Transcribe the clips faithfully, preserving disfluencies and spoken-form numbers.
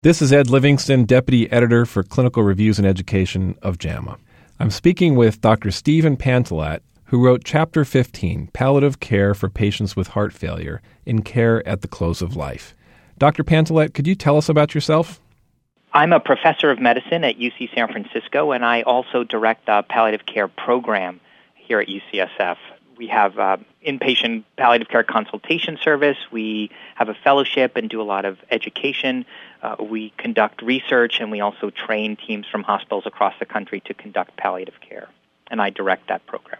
This is Ed Livingston, Deputy Editor for Clinical Reviews and Education of JAMA. I'm speaking with Doctor Stephen Pantallat, who wrote Chapter fifteen, Palliative Care for Patients with Heart Failure in Care at the Close of Life. Doctor Pantallat, could you tell us about yourself? I'm a professor of medicine at U C San Francisco, and I also direct the palliative care program here at U C S F. We have uh, inpatient palliative care consultation service. We have a fellowship and do a lot of education. Uh, we conduct research, and we also train teams from hospitals across the country to conduct palliative care, and I direct that program.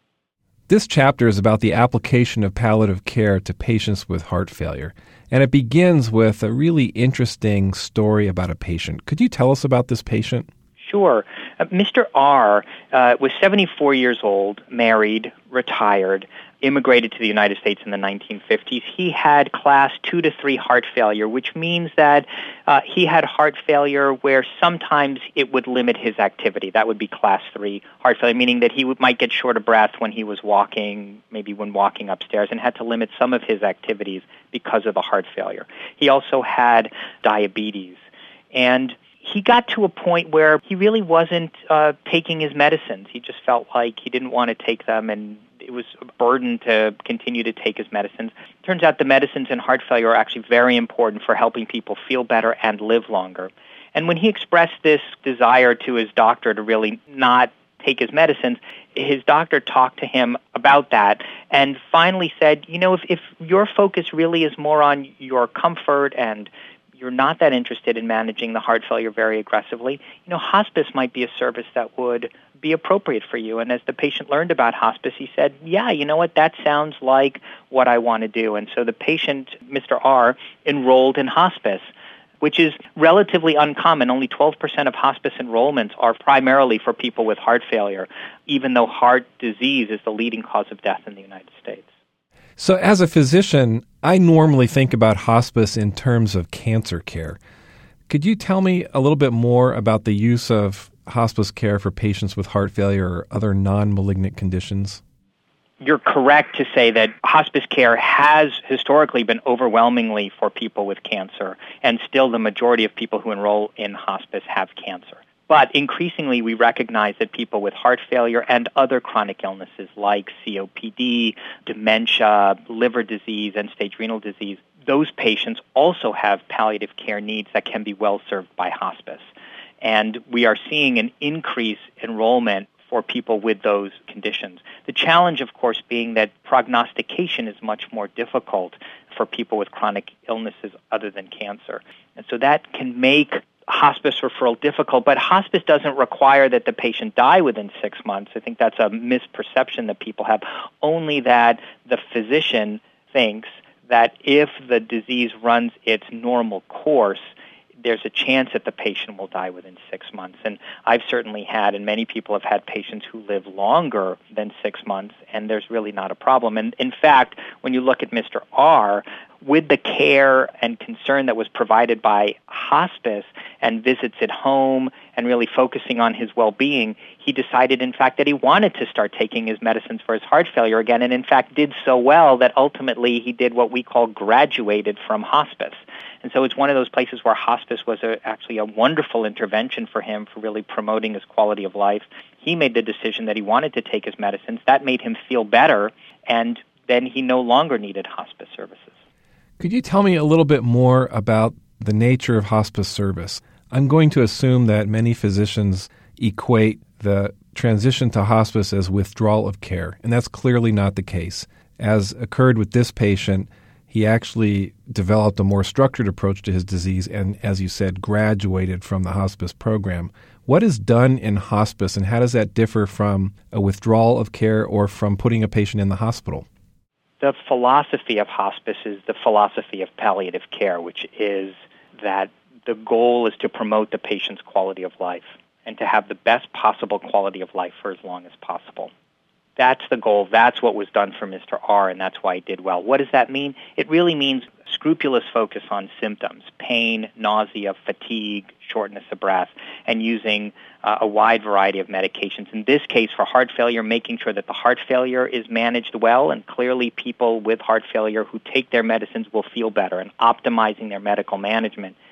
This chapter is about the application of palliative care to patients with heart failure, and it begins with a really interesting story about a patient. Could you tell us about this patient? Sure. Uh, Mister R. Uh, was seventy-four years old, married, retired, immigrated to the United States in the nineteen fifties. He had class two to three heart failure, which means that uh, he had heart failure where sometimes it would limit his activity. That would be class three heart failure, meaning that he would, might get short of breath when he was walking, maybe when walking upstairs, and had to limit some of his activities because of the heart failure. He also had diabetes. And he got to a point where he really wasn't uh, taking his medicines. He just felt like he didn't want to take them, and it was a burden to continue to take his medicines. Turns out the medicines in heart failure are actually very important for helping people feel better and live longer. And when he expressed this desire to his doctor to really not take his medicines, his doctor talked to him about that and finally said, you know, if, if your focus really is more on your comfort and you're not that interested in managing the heart failure very aggressively, you know, hospice might be a service that would be appropriate for you. And as the patient learned about hospice, he said, yeah, you know what, that sounds like what I want to do. And so the patient, Mister R., enrolled in hospice, which is relatively uncommon. Only twelve percent of hospice enrollments are primarily for people with heart failure, even though heart disease is the leading cause of death in the United States. So as a physician, I normally think about hospice in terms of cancer care. Could you tell me a little bit more about the use of hospice care for patients with heart failure or other non-malignant conditions? You're correct to say that hospice care has historically been overwhelmingly for people with cancer, and still the majority of people who enroll in hospice have cancer. But increasingly, we recognize that people with heart failure and other chronic illnesses like C O P D, dementia, liver disease, end-stage renal disease, those patients also have palliative care needs that can be well served by hospice. And we are seeing an increased enrollment for people with those conditions. The challenge, of course, being that prognostication is much more difficult for people with chronic illnesses other than cancer. And so that can make hospice referral difficult, but hospice doesn't require that the patient die within six months. I think that's a misperception that people have, only that the physician thinks that if the disease runs its normal course, there's a chance that the patient will die within six months. And I've certainly had, and many people have had patients who live longer than six months, and there's really not a problem. And in fact, when you look at Mister R., with the care and concern that was provided by hospice and visits at home and really focusing on his well-being, he decided, in fact, that he wanted to start taking his medicines for his heart failure again, and in fact did so well that ultimately he did what we call graduated from hospice. And so it's one of those places where hospice was a, actually a wonderful intervention for him for really promoting his quality of life. He made the decision that he wanted to take his medicines. That made him feel better, and then he no longer needed hospice services. Could you tell me a little bit more about the nature of hospice service? I'm going to assume that many physicians equate the transition to hospice as withdrawal of care, and that's clearly not the case. As occurred with this patient, he actually developed a more structured approach to his disease and, as you said, graduated from the hospice program. What is done in hospice, and how does that differ from a withdrawal of care or from putting a patient in the hospital? The philosophy of hospice is the philosophy of palliative care, which is that the goal is to promote the patient's quality of life and to have the best possible quality of life for as long as possible. That's the goal. That's what was done for Mister R, and that's why he did well. What does that mean? It really means scrupulous focus on symptoms, pain, nausea, fatigue, shortness of breath, and using uh, a wide variety of medications. In this case, for heart failure, making sure that the heart failure is managed well, and clearly people with heart failure who take their medicines will feel better, and optimizing their medical management is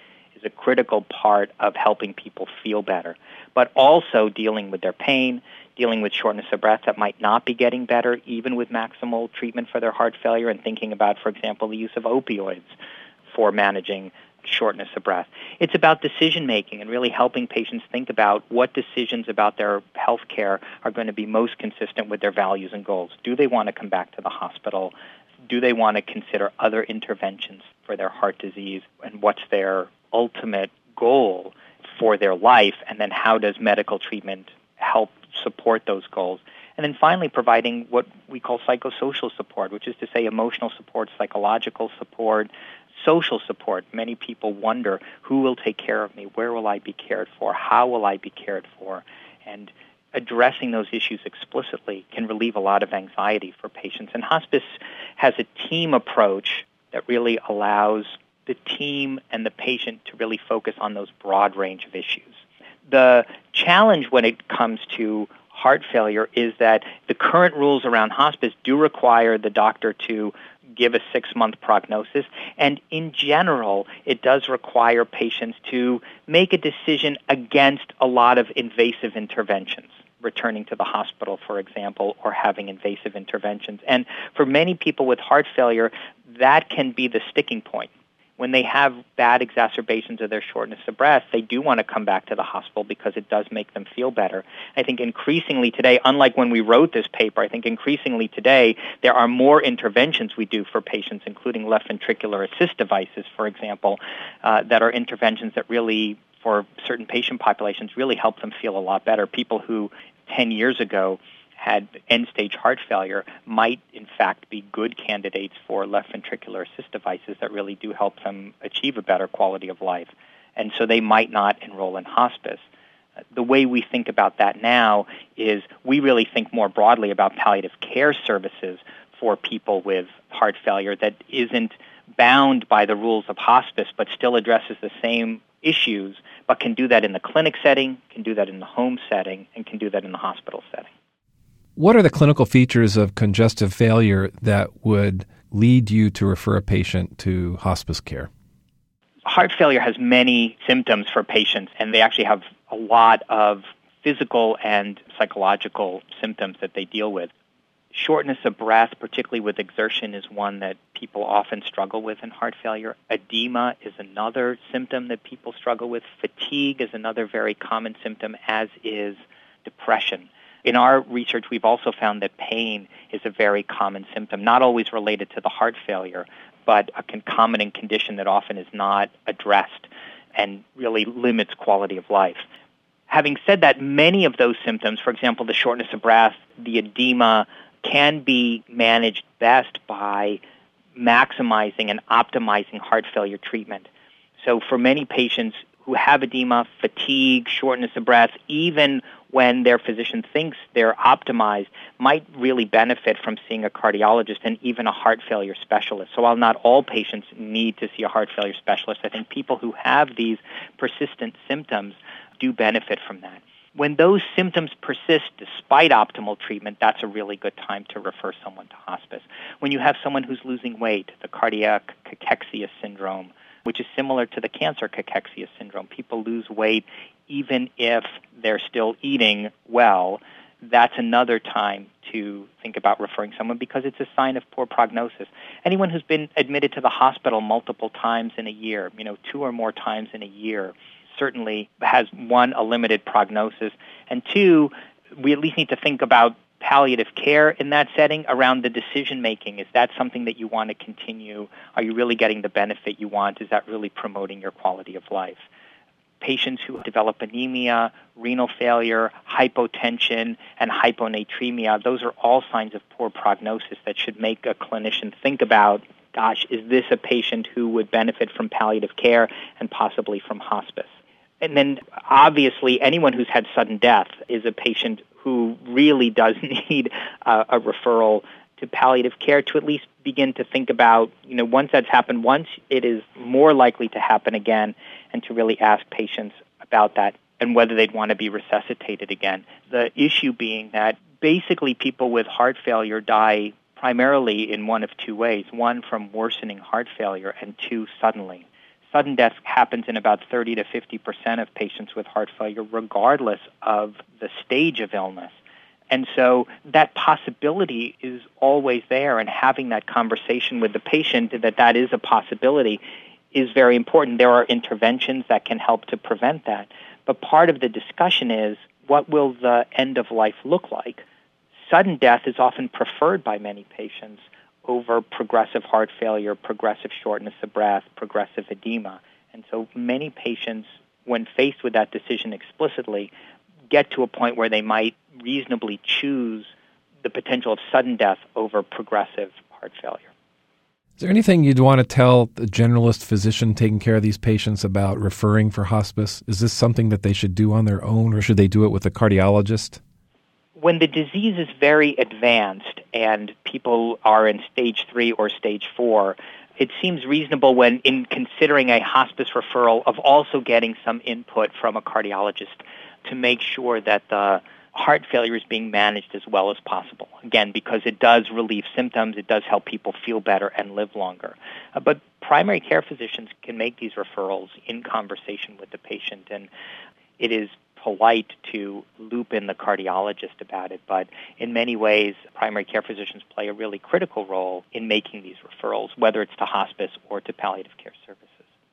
a critical part of helping people feel better, but also dealing with their pain, dealing with shortness of breath that might not be getting better even with maximal treatment for their heart failure, and thinking about, for example, the use of opioids for managing shortness of breath. It's about decision-making and really helping patients think about what decisions about their health care are going to be most consistent with their values and goals. Do they want to come back to the hospital? Do they want to consider other interventions for their heart disease? And what's their ultimate goal for their life? And then how does medical treatment help support those goals? And then finally, providing what we call psychosocial support, which is to say emotional support, psychological support, social support. Many people wonder, who will take care of me? Where will I be cared for? How will I be cared for? And addressing those issues explicitly can relieve a lot of anxiety for patients. And hospice has a team approach that really allows the team and the patient to really focus on those broad range of issues. The challenge when it comes to heart failure is that the current rules around hospice do require the doctor to give a six-month prognosis, and in general, it does require patients to make a decision against a lot of invasive interventions, returning to the hospital, for example, or having invasive interventions. And for many people with heart failure, that can be the sticking point. When they have bad exacerbations of their shortness of breath, they do want to come back to the hospital because it does make them feel better. I think increasingly today, unlike when we wrote this paper, I think increasingly today there are more interventions we do for patients, including left ventricular assist devices, for example, uh, that are interventions that really, for certain patient populations, really help them feel a lot better. People who ten years ago had end-stage heart failure might, in fact, be good candidates for left ventricular assist devices that really do help them achieve a better quality of life. And so they might not enroll in hospice. The way we think about that now is we really think more broadly about palliative care services for people with heart failure that isn't bound by the rules of hospice but still addresses the same issues, but can do that in the clinic setting, can do that in the home setting, and can do that in the hospital setting. What are the clinical features of congestive failure that would lead you to refer a patient to hospice care? Heart failure has many symptoms for patients, and they actually have a lot of physical and psychological symptoms that they deal with. Shortness of breath, particularly with exertion, is one that people often struggle with in heart failure. Edema is another symptom that people struggle with. Fatigue is another very common symptom, as is depression. In our research, we've also found that pain is a very common symptom, not always related to the heart failure, but a concomitant condition that often is not addressed and really limits quality of life. Having said that, many of those symptoms, for example, the shortness of breath, the edema, can be managed best by maximizing and optimizing heart failure treatment. So for many patients who have edema, fatigue, shortness of breath, even when their physician thinks they're optimized, might really benefit from seeing a cardiologist and even a heart failure specialist. So while not all patients need to see a heart failure specialist, I think people who have these persistent symptoms do benefit from that. When those symptoms persist despite optimal treatment, that's a really good time to refer someone to hospice. When you have someone who's losing weight, the cardiac cachexia syndrome, which is similar to the cancer cachexia syndrome. People lose weight even if they're still eating well. That's another time to think about referring someone because it's a sign of poor prognosis. Anyone who's been admitted to the hospital multiple times in a year, you know, two or more times in a year, certainly has, one, a limited prognosis, and two, we at least need to think about palliative care in that setting around the decision-making. Is that something that you want to continue? Are you really getting the benefit you want? Is that really promoting your quality of life? Patients who develop anemia, renal failure, hypotension, and hyponatremia, those are all signs of poor prognosis that should make a clinician think about, gosh, is this a patient who would benefit from palliative care and possibly from hospice? And then, obviously, anyone who's had sudden death is a patient who really does need uh, a referral to palliative care to at least begin to think about, you know, once that's happened once, it is more likely to happen again, and to really ask patients about that and whether they'd want to be resuscitated again. The issue being that basically people with heart failure die primarily in one of two ways, one from worsening heart failure and two suddenly. Sudden death happens in about thirty to fifty percent of patients with heart failure, regardless of the stage of illness. And so that possibility is always there, and having that conversation with the patient that that is a possibility is very important. There are interventions that can help to prevent that. But part of the discussion is, what will the end of life look like? Sudden death is often preferred by many patients over progressive heart failure, progressive shortness of breath, progressive edema. And so many patients, when faced with that decision explicitly, get to a point where they might reasonably choose the potential of sudden death over progressive heart failure. Is there anything you'd want to tell the generalist physician taking care of these patients about referring for hospice? Is this something that they should do on their own, or should they do it with a cardiologist? When the disease is very advanced and people are in stage three or stage four, it seems reasonable when in considering a hospice referral of also getting some input from a cardiologist to make sure that the heart failure is being managed as well as possible. Again, because it does relieve symptoms, it does help people feel better and live longer. Uh, but primary care physicians can make these referrals in conversation with the patient, and it is polite to loop in the cardiologist about it, but in many ways, primary care physicians play a really critical role in making these referrals, whether it's to hospice or to palliative care services.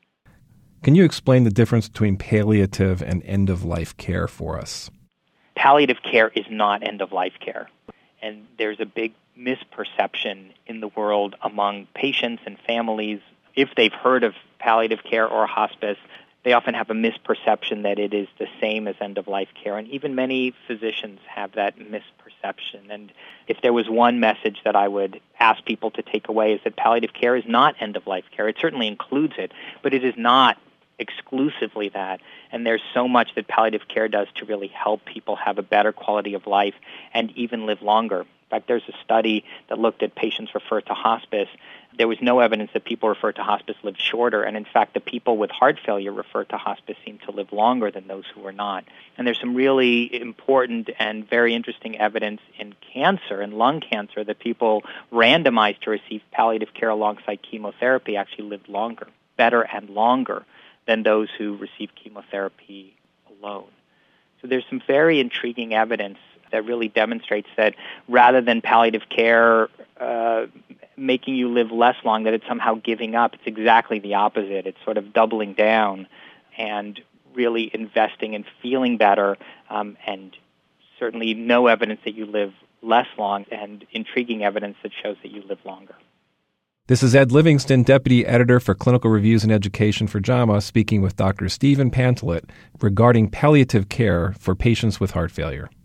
Can you explain the difference between palliative and end-of-life care for us? Palliative care is not end-of-life care, and there's a big misperception in the world among patients and families. If they've heard of palliative care or hospice, they often have a misperception that it is the same as end-of-life care, and even many physicians have that misperception. And if there was one message that I would ask people to take away, is that palliative care is not end-of-life care. It certainly includes it, but it is not exclusively that. And there's so much that palliative care does to really help people have a better quality of life and even live longer. In fact, there's a study that looked at patients referred to hospice. There was no evidence that people referred to hospice lived shorter, and in fact, the people with heart failure referred to hospice seemed to live longer than those who were not. And there's some really important and very interesting evidence in cancer and lung cancer that people randomized to receive palliative care alongside chemotherapy actually lived longer, better and longer than those who received chemotherapy alone. So there's some very intriguing evidence that really demonstrates that rather than palliative care uh, making you live less long, that it's somehow giving up. It's exactly the opposite. It's sort of doubling down and really investing in feeling better, um, and certainly no evidence that you live less long, and intriguing evidence that shows that you live longer. This is Ed Livingston, Deputy Editor for Clinical Reviews and Education for JAMA, speaking with Doctor Stephen Pantelit regarding palliative care for patients with heart failure.